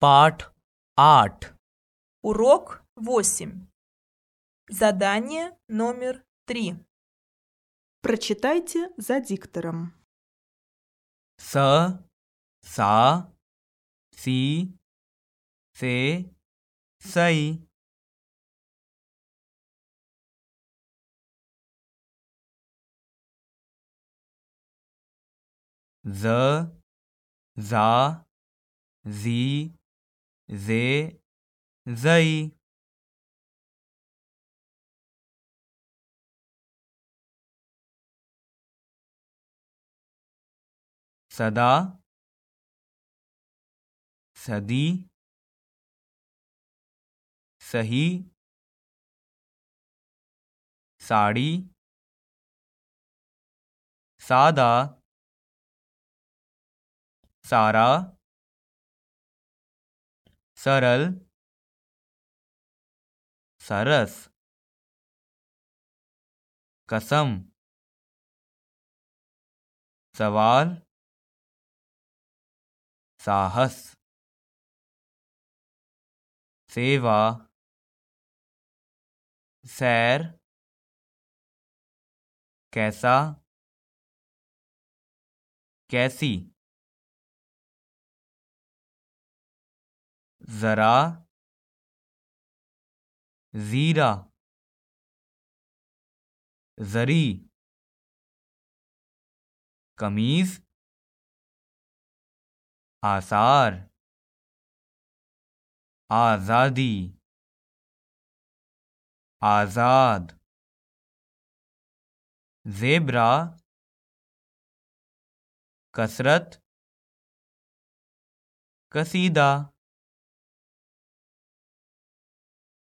पाठ 8 Урок 8. Задание номер 3. Прочитайте за диктором. स सा सी से सई ज जा जी जे जई सदा सदी सही साड़ी सादा सारा सरल सरस कसम सवाल साहस सेवा सैर कैसा कैसी जरा जीरा जरी कमीज आसार आज़ादी आज़ाद ज़ेब्रा कसरत कसीदा